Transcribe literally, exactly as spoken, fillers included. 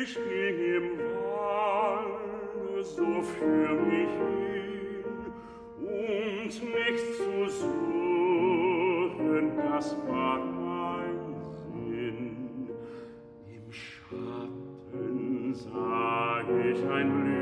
Ich ging im Walde, so für mich hin, und nichts zu suchen, das war mein Sinn. Im Schatten sah ich ein Blühen,